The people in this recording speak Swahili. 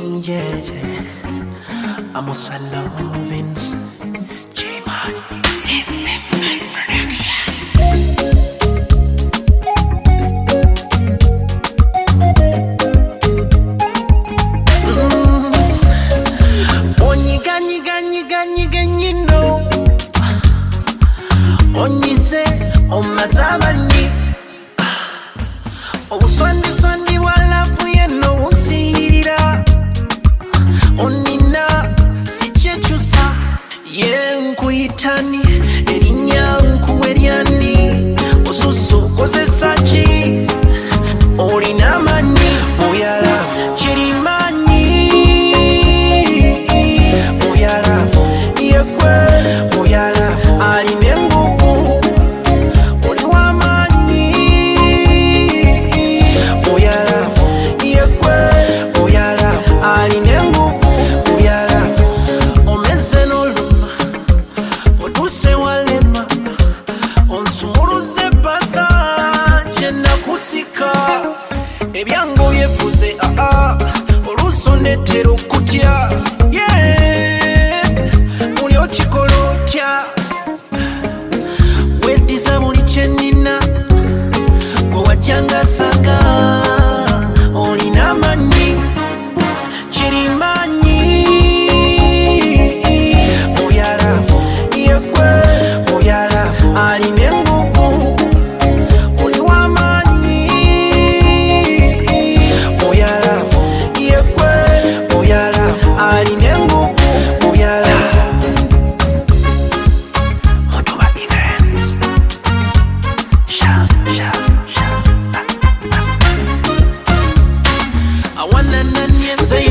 JJ, Amos Lovins, J-Man, SM Production. Onyise omazabani obuswandi swandi walafuye no usirira onina sichechusa yenkuyitani erinyanku eryani osusu kozesachi olinamani muyalafu chirimani muyalafu yekwe muyalafu alinengu ebyango yefuze olusonetero kutya muli okikolotya weddiza buli kyenina gwe wajyangasanga olina amanyi kirimanyi muyalafu yekwe muyalafu alina enguvu oli w'amaanyi muyalafu yekwe muyalafu alina enguvu muyalafu Motoba Events sha I wanna know